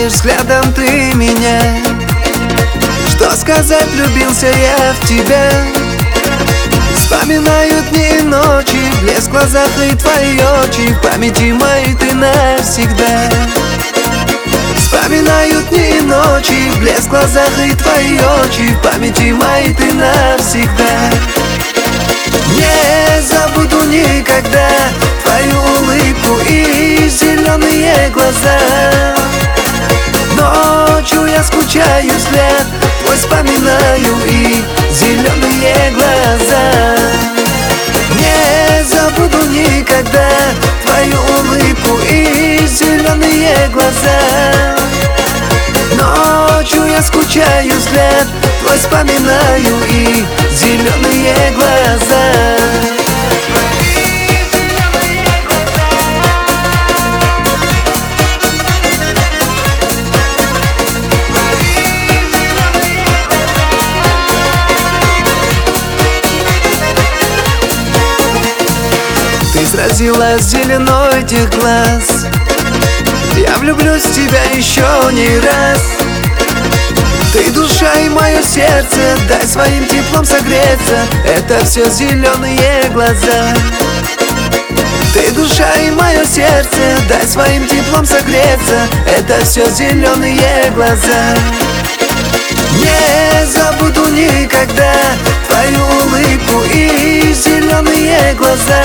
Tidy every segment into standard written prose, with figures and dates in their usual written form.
пугаешь взглядом ты меня. Что сказать, влюбился я в тебя. Вспоминаю дни и ночи, блеск в глазах и твои очи, в памяти моей ты навсегда. Вспоминаю дни и ночи, блеск в глазах и твои очи, в памяти моей ты навсегда. Не забуду никогда твою улыбку и зеленые глаза. Ночью я скучаю, взгляд твой вспоминаю и зеленые глаза. Не забуду никогда твою улыбку и зеленые глаза. Ночью я скучаю, взгляд твой вспоминаю и зеленые глаза. Ты сразила зеленой этих глаз. Я влюблюсь в тебя еще не раз. Ты душа и мое сердце, дай своим теплом согреться. Это все зеленые глаза. Ты душа и мое сердце, дай своим теплом согреться. Это все зеленые глаза. Не забуду никогда твою улыбку и зеленые глаза.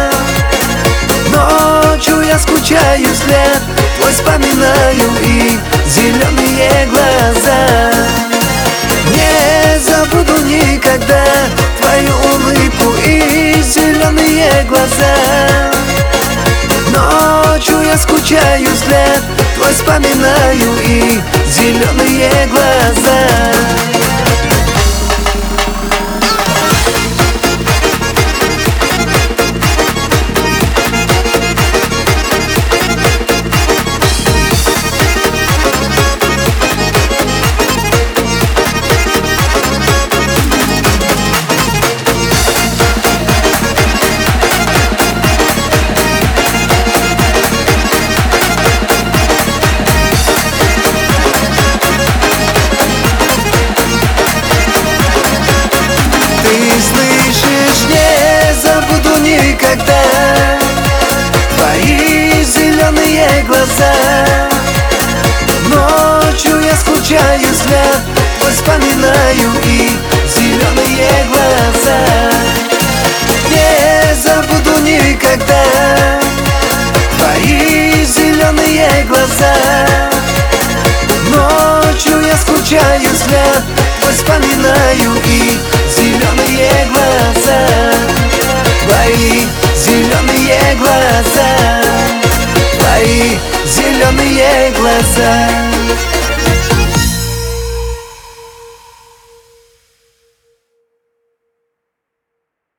Ночью я скучаю, взгляд твой вспоминаю и зеленые глаза. Не забуду никогда твою улыбку и зеленые глаза. Ночью я скучаю, взгляд твой вспоминаю и зеленые глаза. Ты слышишь, не забуду никогда твои зеленые глаза. Ночью я скучаю, взгляд твой вспоминаю и зеленые глаза. Не забуду никогда твои зеленые глаза. Ночью я скучаю, взгляд твой вспоминаю и зеленые глаза. Твои зеленые глаза. Твои зеленые глаза.